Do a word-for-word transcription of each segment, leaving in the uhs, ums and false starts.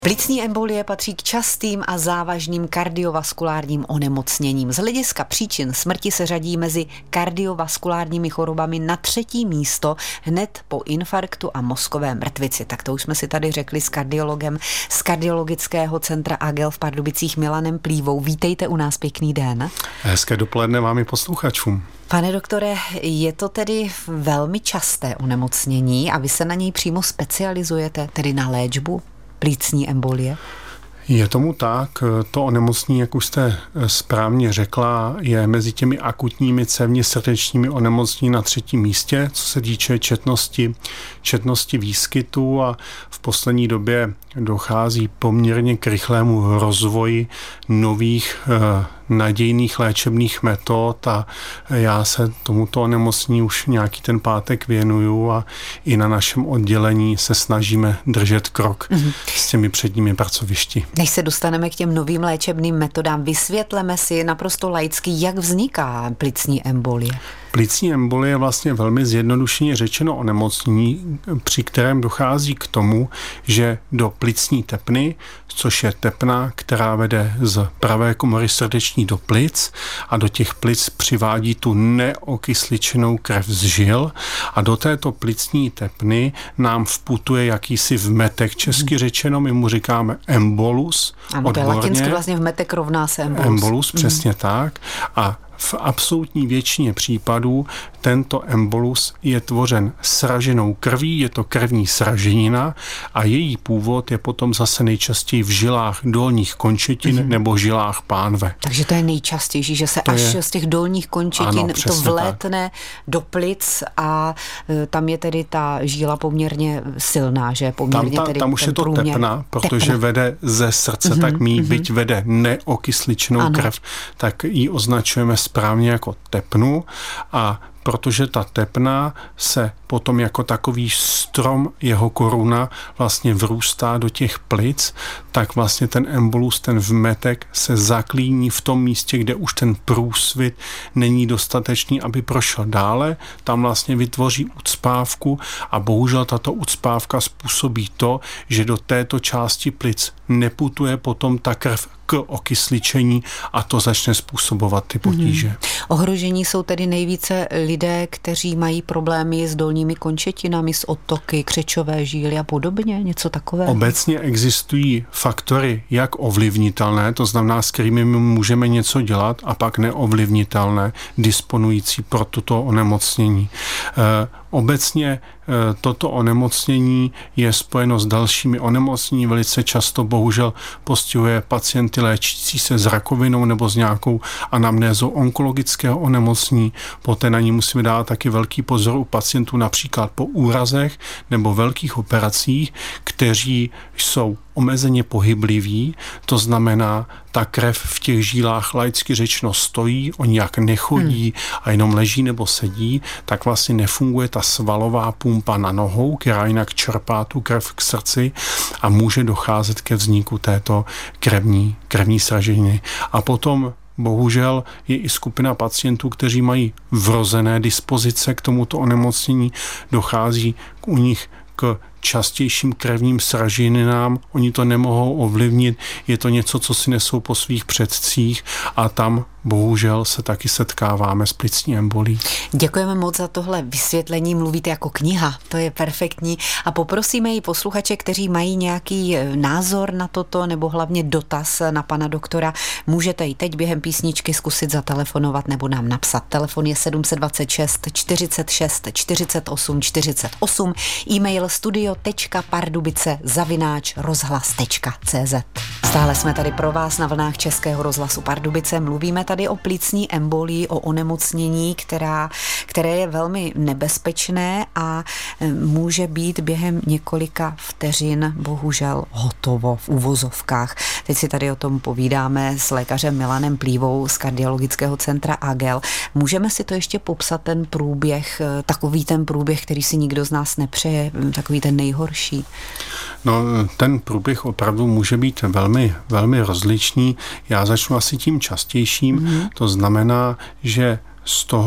Plicní embolie patří k častým a závažným kardiovaskulárním onemocněním. Z hlediska příčin smrti se řadí mezi kardiovaskulárními chorobami na třetí místo hned po infarktu a mozkové mrtvici. Tak to už jsme si tady řekli s kardiologem z Kardiologického centra A G E L v Pardubicích Milanem Plívou. Vítejte u nás, pěkný den. Hezké dopoledne vám i posluchačům. Pane doktore, je to tedy velmi časté onemocnění a vy se na něj přímo specializujete, tedy na léčbu plicní embolie? Je tomu tak. To onemocnění, jak už jste správně řekla, je mezi těmi akutními cévně srdečními onemocnění na třetím místě, co se týče četnosti, četnosti výskytu, a v poslední době dochází poměrně k rychlému rozvoji nových eh, nadějných léčebných metod a já se tomuto onemocnění už nějaký ten pátek věnuju a i na našem oddělení se snažíme držet krok mm-hmm. s těmi předními pracovišti. Než se dostaneme k těm novým léčebným metodám, vysvětleme si naprosto laicky, jak vzniká plicní embolie. Plicní embolie je vlastně velmi zjednodušeně řečeno onemocnění, při kterém dochází k tomu, že do plicní tepny, což je tepna, která vede z pravé komory srdeční do plic a do těch plic přivádí tu neokysličenou krev z žil a do této plicní tepny nám vputuje jakýsi vmetek, česky řečeno, my mu říkáme embolus. Ano, to je latinsky vlastně vmetek rovná se embolus. Embolus, přesně mm. tak. A v absolutní většině případů tento embolus je tvořen sraženou krví, je to krevní sraženina a její původ je potom zase nejčastěji v žilách dolních končetin mm-hmm. nebo žilách pánve. Takže to je nejčastější, že se to až je... z těch dolních končetin ano, to vlétne tak. do plic a tam je tedy ta žíla poměrně silná, že poměrně tam, ta, tedy tam už je to průměr... tepna, protože tepna. vede ze srdce, mm-hmm, tak my mm-hmm. byť vede neokysličnou ano. krev, tak ji označujeme správně jako tepnu a protože ta tepna se potom jako takový strom, jeho koruna vlastně vrůstá do těch plic, tak vlastně ten embolus, ten vmetek se zaklíní v tom místě, kde už ten průsvit není dostatečný, aby prošel dále. Tam vlastně vytvoří ucpávku a bohužel tato ucpávka způsobí to, že do této části plic neputuje potom ta krev k okysličení a to začne způsobovat ty potíže. Hmm. Ohrožení jsou tedy nejvíce lidé, kteří mají problémy s dolními končetinami, s odtoky, křečové žíly a podobně, něco takového? Obecně existují faktory jak ovlivnitelné, to znamená, s kterými my můžeme něco dělat, a pak neovlivnitelné, disponující pro toto onemocnění. E, obecně e, toto onemocnění je spojeno s dalšími onemocnění, velice často bohužel postihuje pacienty léčící se s rakovinou nebo s nějakou anamnézou onkologického onemocnění. Poté na ní musíme dát taky velký pozor u pacientů například po úrazech nebo velkých operacích, kteří jsou omezeně pohybliví, to znamená, ta krev v těch žílách laicky řečeno stojí, oni jak nechodí hmm. a jenom leží nebo sedí, tak vlastně nefunguje ta svalová pumpa na nohou, která jinak čerpá tu krev k srdci a může docházet ke vzniku této krevní, krevní sraženiny. A potom bohužel je i skupina pacientů, kteří mají vrozené dispozice k tomuto onemocnění, dochází u nich k častějším krevním sraženinám, oni to nemohou ovlivnit, je to něco, co si nesou po svých předcích a tam bohužel se taky setkáváme s plicní embolí. Děkujeme moc za tohle vysvětlení, mluvíte jako kniha, to je perfektní a poprosíme i posluchače, kteří mají nějaký názor na toto nebo hlavně dotaz na pana doktora, můžete i teď během písničky zkusit zatelefonovat nebo nám napsat. Telefon je sedm dva šest čtyřicet šest čtyřicet osm čtyřicet osm, e-mail studio tečka pardubice zavináč rozhlas tečka cé zet. Stále jsme tady pro vás na vlnách Českého rozhlasu Pardubice. Mluvíme tady o plicní embolii, o onemocnění, která, které je velmi nebezpečné a může být během několika vteřin bohužel hotovo v uvozovkách. Teď si tady o tom povídáme s lékařem Milanem Plívou z Kardiologického centra A G E L. Můžeme si to ještě popsat, ten průběh, takový ten průběh, který si nikdo z nás nepřeje, takový ten nejhorší? No, ten průběh opravdu může být velmi, velmi rozličný. Já začnu asi tím častějším. Mm-hmm. To znamená, že z toho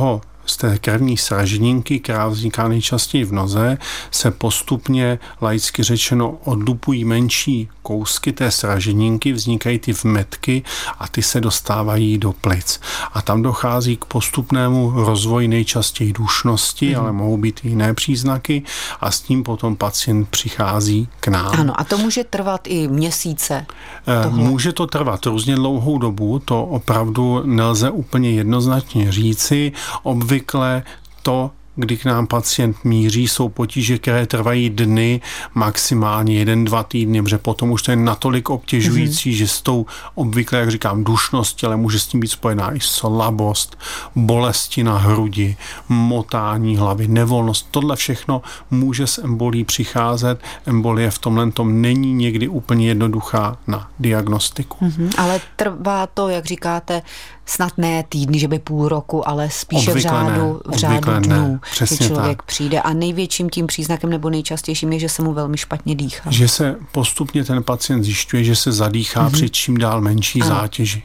z té krevní sraženinky, která vzniká nejčastěji v noze, se postupně, laicky řečeno, odlupují menší kousky té sraženinky, vznikají ty vmetky a ty se dostávají do plic. A tam dochází k postupnému rozvoji nejčastěji dušnosti, mm. ale mohou být i jiné příznaky a s tím potom pacient přichází k nám. Ano, a to může trvat i měsíce. Tohle. Může to trvat různě dlouhou dobu, to opravdu nelze úplně jednoznačně říci. Obvykle to, kdy k nám pacient míří, jsou potíže, které trvají dny, maximálně jeden, dva týdny, protože potom už to je natolik obtěžující, mm-hmm. že s tou obvykle, jak říkám, dušností, ale může s tím být spojená i slabost, bolesti na hrudi, motání hlavy, nevolnost. Tohle všechno může s embolí přicházet. Embolie v tomhle tom není někdy úplně jednoduchá na diagnostiku. Mm-hmm. Ale trvá to, jak říkáte, snad ne týdny, že by půl roku, ale spíše obvykle v řádu, v řádu dnů, že člověk tak. přijde. A největším tím příznakem nebo nejčastějším je, že se mu velmi špatně dýchá. Že se postupně ten pacient zjišťuje, že se zadýchá mm-hmm. při čím dál menší ano. zátěži.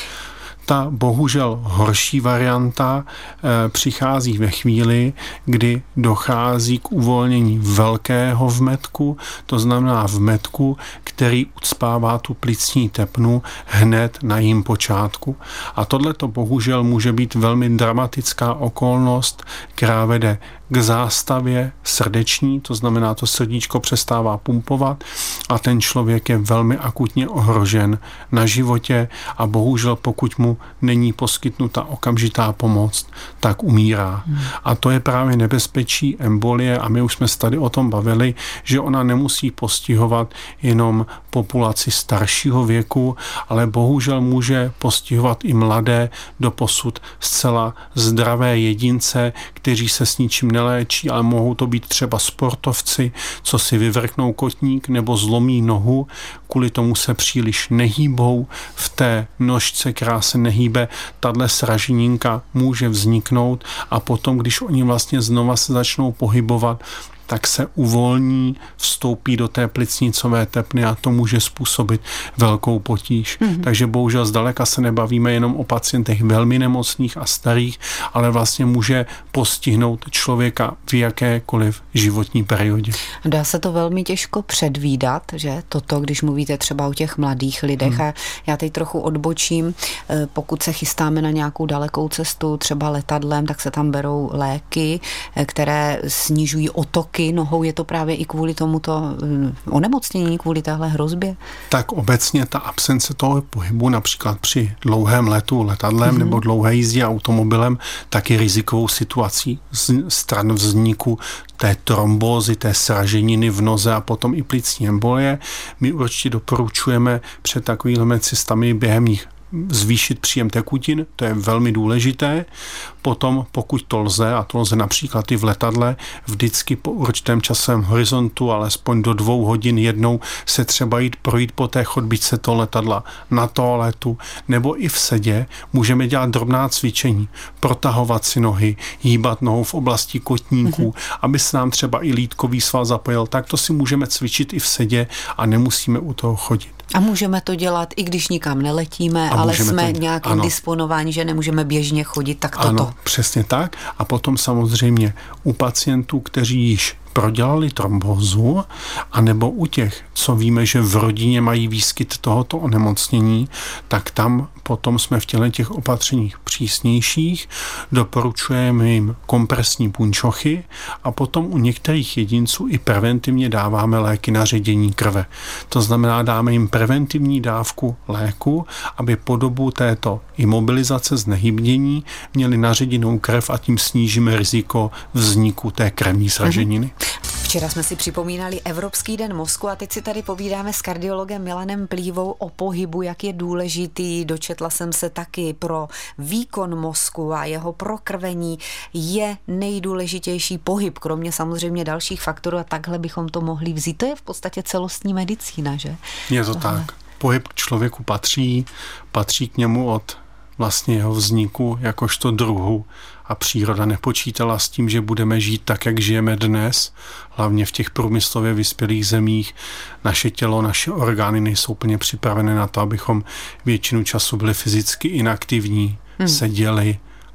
Ta bohužel horší varianta e, přichází ve chvíli, kdy dochází k uvolnění velkého vmetku, to znamená vmetku, který ucpává tu plicní tepnu hned na jím počátku. A tohleto bohužel může být velmi dramatická okolnost, která vede k zástavě srdeční, to znamená, to srdíčko přestává pumpovat a ten člověk je velmi akutně ohrožen na životě a bohužel pokud mu není poskytnuta okamžitá pomoc, tak umírá. Hmm. A to je právě nebezpečí embolie a my už jsme se tady o tom bavili, že ona nemusí postihovat jenom populaci staršího věku, ale bohužel může postihovat i mladé, doposud zcela zdravé jedince, kteří se s ničím neléčí, ale mohou to být třeba sportovci, co si vyvrknou kotník nebo zlomí nohu, kvůli tomu se příliš nehýbou. V té nožce, která se nehýbe, tahle sraženinka může vzniknout a potom, když oni vlastně znova se začnou pohybovat, tak se uvolní, vstoupí do té plicnicové tepny a to může způsobit velkou potíž. Mm-hmm. Takže bohužel zdaleka se nebavíme jenom o pacientech velmi nemocných a starých, ale vlastně může postihnout člověka v jakékoliv životní periodě. Dá se to velmi těžko předvídat, že toto, když mluvíte třeba o těch mladých lidech, mm. a já teď trochu odbočím, pokud se chystáme na nějakou dalekou cestu, třeba letadlem, tak se tam berou léky, které snižují otoky nohou. Je to právě i kvůli tomuto onemocnění, kvůli téhle hrozbě? Tak obecně ta absence toho pohybu, například při dlouhém letu letadlem mm-hmm. nebo dlouhé jízdě automobilem, tak je rizikovou situací stran vzniku té trombózy, té sraženiny v noze a potom i plicní embolie. My určitě doporučujeme před takovými cestami během nich zvýšit příjem tekutin, to je velmi důležité. Potom, pokud to lze, a to lze například i v letadle, vždycky po určitém časovém horizontu, alespoň do dvou hodin jednou se třeba jít projít po té chodbičce toho letadla na toaletu, nebo i v sedě můžeme dělat drobná cvičení, protahovat si nohy, hýbat nohou v oblasti kotníků, mm-hmm. aby se nám třeba i lýtkový sval zapojil. Tak to si můžeme cvičit i v sedě a nemusíme u toho chodit. A můžeme to dělat, i když nikam neletíme, a ale jsme to nějakým disponováni, že nemůžeme běžně chodit, tak toto. Ano, přesně tak. A potom samozřejmě u pacientů, kteří již prodělali trombózu, anebo u těch, co víme, že v rodině mají výskyt tohoto onemocnění, tak tam potom jsme v těchto těch opatřeních přísnějších, doporučujeme jim kompresní punčochy a potom u některých jedinců i preventivně dáváme léky na ředění krve. To znamená, dáme jim preventivní dávku léku, aby po dobu této imobilizace znehybnění měli naředěnou krev a tím snížíme riziko vzniku té krevní sraženiny. Včera jsme si připomínali Evropský den mozku a teď si tady povídáme s kardiologem Milanem Plívou o pohybu, jak je důležitý. Dočetla jsem se taky, pro výkon mozku a jeho prokrvení je nejdůležitější pohyb, kromě samozřejmě dalších faktorů a takhle bychom to mohli vzít. To je v podstatě celostní medicína, že? Je to Tohle. tak. Pohyb k člověku patří, patří k němu od vlastně jeho vzniku jakožto druhu a příroda nepočítala s tím, že budeme žít tak, jak žijeme dnes, hlavně v těch průmyslově vyspělých zemích. Naše tělo, naše orgány nejsou úplně připravené na to, abychom většinu času byli fyzicky inaktivní, hmm. seděli,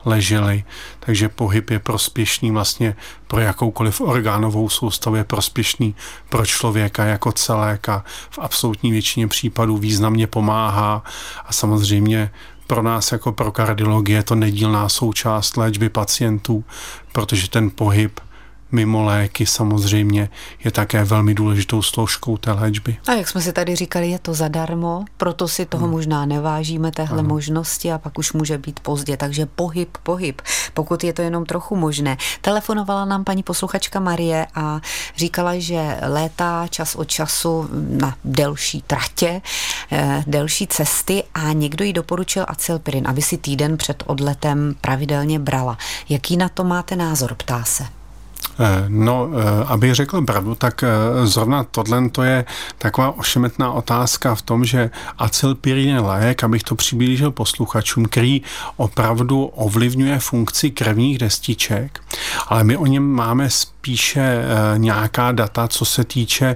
leželi. Takže pohyb je prospěšný vlastně pro jakoukoliv orgánovou soustavu, je prospěšný pro člověka jako celéka. V absolutní většině případů významně pomáhá a samozřejmě pro nás jako pro kardiologie je to nedílná součást léčby pacientů, protože ten pohyb mimo léky samozřejmě je také velmi důležitou složkou té léčby. A jak jsme si tady říkali, je to zadarmo, proto si toho hmm. možná nevážíme, téhle hmm. možnosti a pak už může být pozdě, takže pohyb, pohyb, pokud je to jenom trochu možné. Telefonovala nám paní posluchačka Marie a říkala, že létá čas od času na delší tratě, eh, delší cesty a někdo jí doporučil acylpirin, aby si týden před odletem pravidelně brala. Jaký na to máte názor, ptá se? No, abych řekl pravdu, tak zrovna tohle to je taková ošemetná otázka v tom, že acylpirin je lék, abych to přiblížil posluchačům, který opravdu ovlivňuje funkci krevních destiček, ale my o něm máme spíše nějaká data, co se týče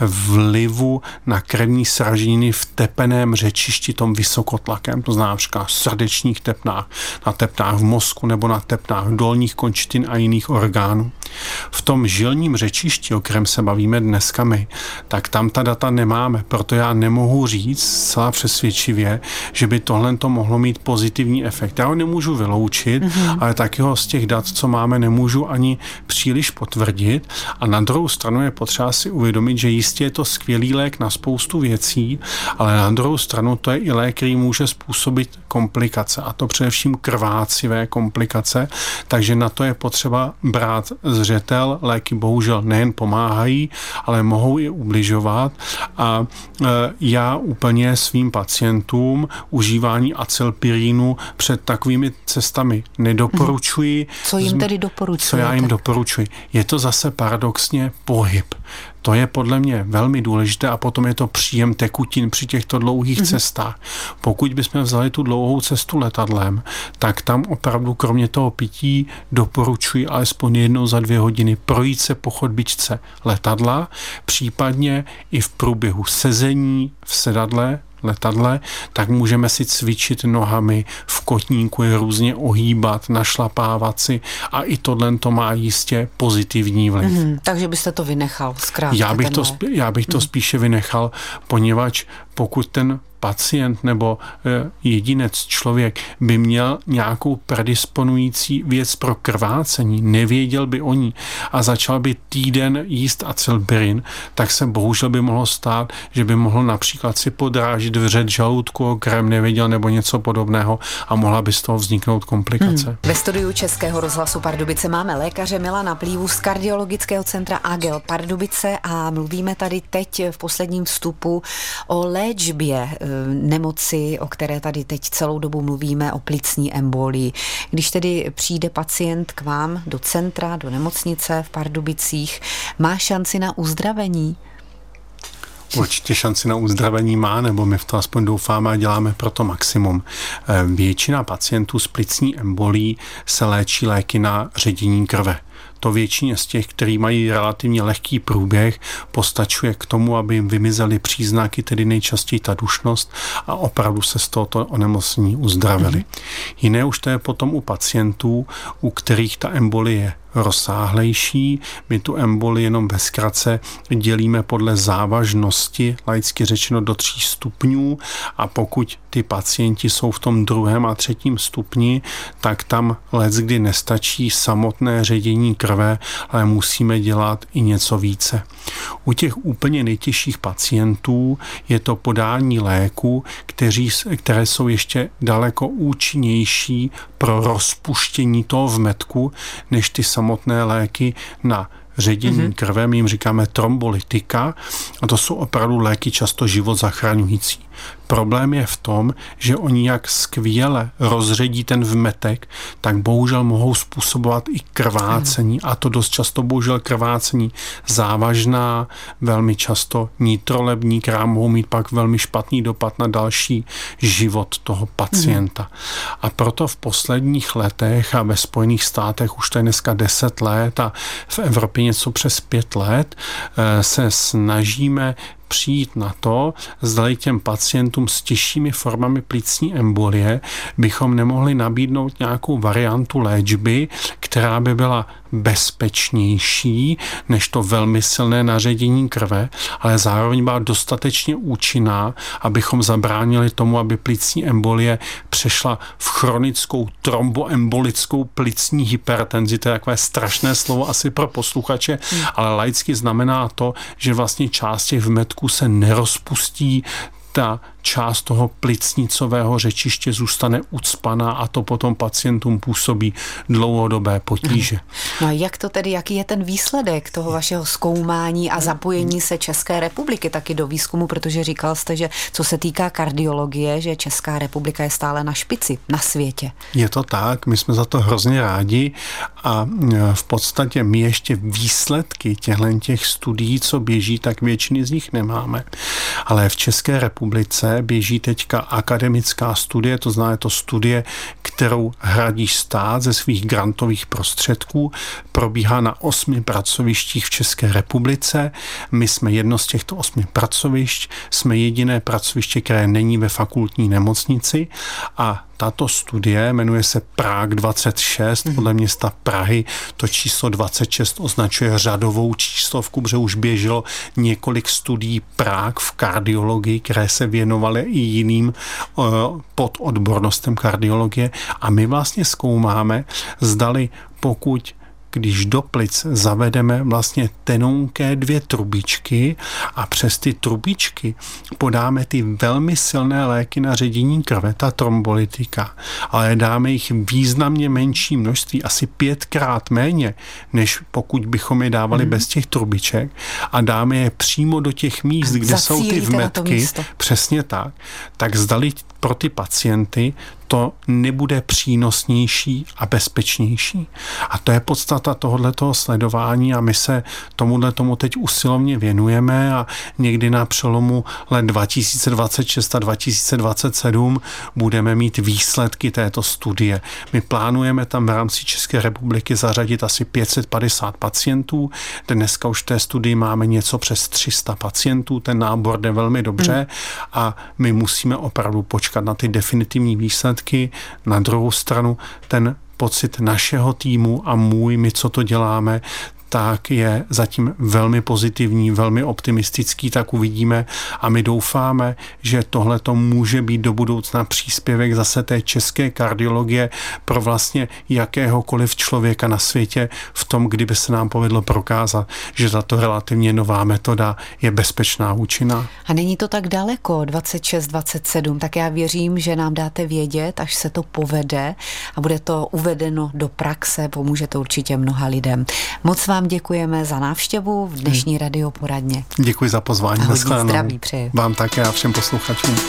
vlivu na krevní sraženiny v tepeném řečišti, tom vysokotlakem, to znamená například srdečních tepnách, na tepnách v mozku nebo na tepnách dolních končetin a jiných orgánů. V tom žilním řečišti, o kterém se bavíme dneska my, tak tam ta data nemáme, proto já nemohu říct zcela přesvědčivě, že by tohle to mohlo mít pozitivní efekt. Já ho nemůžu vyloučit, mm-hmm. ale taky ho z těch dat, co máme, nemůžu ani příliš potvrdit. A na druhou stranu je potřeba si uvědomit, že jistě je to skvělý lék na spoustu věcí, ale na druhou stranu to je i lék, který může způsobit komplikace, a to především krvácivé komplikace, takže na to je potřeba brát zřetel. Léky bohužel nejen pomáhají, ale mohou i ubližovat a e, já úplně svým pacientům užívání acylpirinu před takovými cestami nedoporučuji. Co jim tedy doporučujete? Co já jim doporučuji? Je to zase paradoxně pohyb. To je podle mě velmi důležité a potom je to příjem tekutin při těchto dlouhých mm-hmm. cestách. Pokud bychom vzali tu dlouhou cestu letadlem, tak tam opravdu kromě toho pití doporučuji alespoň jednou za dvě hodiny projít se po chodbičce letadla, případně i v průběhu sezení v sedadle, letadle, tak můžeme si cvičit nohami, v kotníku je různě ohýbat, našlapávat si a i tohle to má jistě pozitivní vliv. Mm-hmm, takže byste to vynechal zkrátka. Já bych to, spí, já bych to mm. spíše vynechal, poněvadž pokud ten pacient nebo jedinec, člověk by měl nějakou predisponující věc pro krvácení, nevěděl by o ní a začal by týden jíst acylpirin, tak se bohužel by mohlo stát, že by mohl například si podrážit vřet žaludku, o kterém nevěděl nebo něco podobného a mohla by z toho vzniknout komplikace. Hmm. Ve studiu Českého rozhlasu Pardubice máme lékaře Milana Plívu z kardiologického centra A G E L Pardubice a mluvíme tady teď v posledním vstupu o léčbě nemoci, o které tady teď celou dobu mluvíme, o plicní embolii. Když tedy přijde pacient k vám do centra, do nemocnice v Pardubicích, má šanci na uzdravení? Určitě šanci na uzdravení má, nebo my v to aspoň doufáme a děláme pro to maximum. Většina pacientů s plicní embolií se léčí léky na ředění krve. To většině z těch, kteří mají relativně lehký průběh, postačuje k tomu, aby jim vymizely příznaky, tedy nejčastěji ta dušnost a opravdu se z tohoto onemocnění uzdravili. Mm. Jiné už to je potom u pacientů, u kterých ta embolie je rozsáhlejší. My tu embolii jenom ve zkratce dělíme podle závažnosti, laicky řečeno do tří stupňů a pokud ty pacienti jsou v tom druhém a třetím stupni, tak tam leckdy nestačí samotné ředění krve, ale musíme dělat i něco více. U těch úplně nejtěžších pacientů je to podání léku, kteří, které jsou ještě daleko účinnější pro rozpuštění toho vmetku, než ty samotné léky na ředění mm-hmm. krve. My jim říkáme trombolytika a to jsou opravdu léky často život zachraňující. Problém je v tom, že oni jak skvěle rozředí ten vmetek, tak bohužel mohou způsobovat i krvácení a to dost často bohužel krvácení závažná, velmi často nitrolební, která mohou mít pak velmi špatný dopad na další život toho pacienta. Mm. A proto v posledních letech a ve Spojených státech už to je dneska deset let a v Evropě něco přes pět let se snažíme přijít na to, zdali těm pacientům s těžšími formami plicní embolie bychom nemohli nabídnout nějakou variantu léčby, která by byla bezpečnější než to velmi silné naředění krve, ale zároveň byla dostatečně účinná, abychom zabránili tomu, aby plicní embolie přešla v chronickou tromboembolickou plicní hypertenzi. To je takové strašné slovo asi pro posluchače, hmm. ale laicky znamená to, že vlastně část těch vmetků se nerozpustí, ta část toho plicnicového řečiště zůstane ucpaná a to potom pacientům působí dlouhodobé potíže. No a jak to tedy, jaký je ten výsledek toho vašeho zkoumání a zapojení se České republiky taky do výzkumu, protože říkal jste, že co se týká kardiologie, že Česká republika je stále na špici na světě. Je to tak, my jsme za to hrozně rádi a v podstatě my ještě výsledky těchto těch studií, co běží, tak většiny z nich nemáme. Ale v České republice běží teďka akademická studie, to znamená to studie, kterou hradí stát ze svých grantových prostředků, probíhá na osmi pracovištích v České republice. My jsme jedno z těchto osmi pracovišť, jsme jediné pracoviště, které není ve fakultní nemocnici a tato studie jmenuje se Prague dvacet šest, podle města Prahy. To číslo dvacet šest označuje řadovou číslovku, protože už běželo několik studií Prague v kardiologii, které se věnovaly i jiným uh, pododbornostem kardiologie. A my vlastně zkoumáme, zdali pokud když do plic zavedeme vlastně tenonké dvě trubičky a přes ty trubičky podáme ty velmi silné léky na ředění krve, ta trombolytika, ale dáme jich významně menší množství, asi pětkrát méně, než pokud bychom je dávali mm. bez těch trubiček a dáme je přímo do těch míst, kde jsou ty vmetky, přesně tak, tak zdali pro ty pacienty to nebude přínosnější a bezpečnější. A to je podstata tohoto sledování a my se tomuhle tomu teď usilovně věnujeme a někdy na přelomu let dva tisíce dvacet šest a dva tisíce dvacet sedm budeme mít výsledky této studie. My plánujeme tam v rámci České republiky zařadit asi pět set padesát pacientů. Dneska už v té studii máme něco přes tři sta pacientů, ten nábor jde velmi dobře hmm. a my musíme opravdu počkat na ty definitivní výsledky. Na druhou stranu ten pocit našeho týmu a můj, my co to děláme, tak je zatím velmi pozitivní, velmi optimistický, tak uvidíme a my doufáme, že tohle to může být do budoucna příspěvek zase té české kardiologie pro vlastně jakéhokoliv člověka na světě v tom, kdyby se nám povedlo prokázat, že tato relativně nová metoda je bezpečná, účinná. A není to tak daleko, dvacet šest dvacet sedm, tak já věřím, že nám dáte vědět, až se to povede a bude to uvedeno do praxe, pomůže to určitě mnoha lidem. Moc vám děkujeme za návštěvu v dnešní radioporadně. Děkuji za pozvání. A hodně zdraví přeji. Vám také a všem posluchačům.